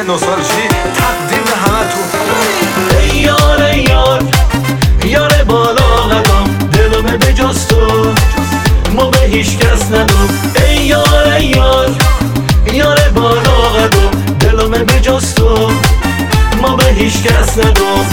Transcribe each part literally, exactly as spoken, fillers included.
نوستالژی تقدیم به همتون. ای یار ای یار یار بالا قدم، دلم به جز تو ما به هیچ کس ندم. ای یار ای یار یار بالا قدم، دلم به جز تو ما به هیچ کس ندم.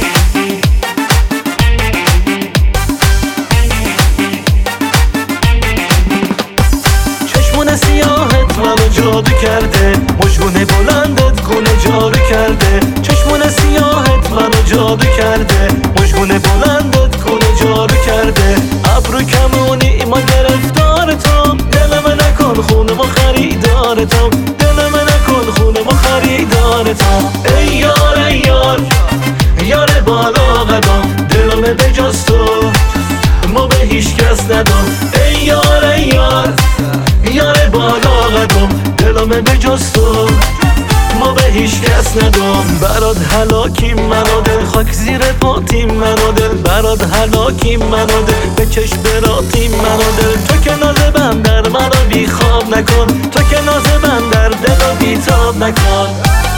چشمون سیاهت منو جادو کرده، مجبون بلندت گونه جارو کرده. چشمون سیاهت منو جادو کرده، مجبون بلندت گونه جارو کرده. ابرو کمونی ما گرفتار تو، دل من نکن خونه ما خریدار تو، دل من نکن خونه ما خریدار تو. ای یار ای یار یار بالا قدم، دلم به جز تو ما به هیچ کس ندم. ای یار ای یار یار بالا قدم، دلم به جز تو ما به هیچ کس ندم. برات هلاکیم منو دل، خاک زیر پاتیم منو دل. برات هلاکیم منو دل، به چشم براتیم منو دل. تو که ناز بندر منو بی خواب نکن، تو که ناز بندر دلو بی تاب نکن.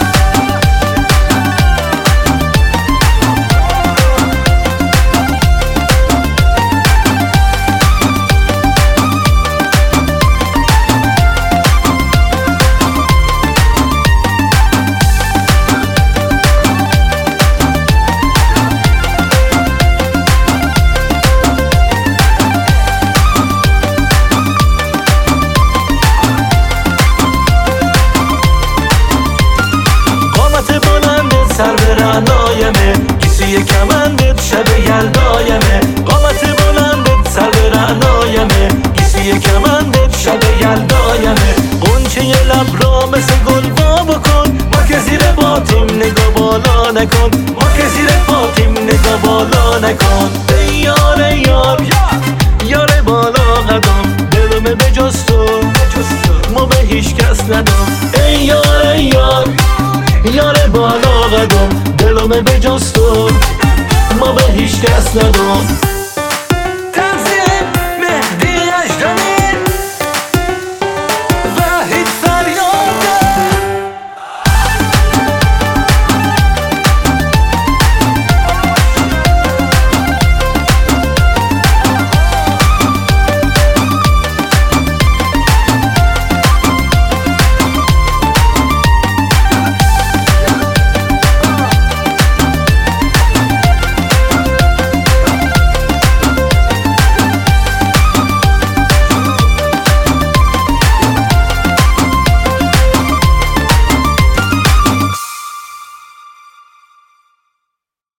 سر به رعنایمه کسی کمندت شب یلدایمه. قامت بلندت سر به رعنایمه کسی کمندت شب یلدایمه. قنچه لب را مثل گل وا بکن، ما که زیر پاتیم نگاه بالا نکن، ما که زیر پاتیم نگاه بالا نکن. ای یار ای یار یار بالا قدم، دلم به جز تو ما به هیچ کس ندم. ای یار ای یار یار بالا قدم، دلم به جز تو ما به هیچ کس ندم.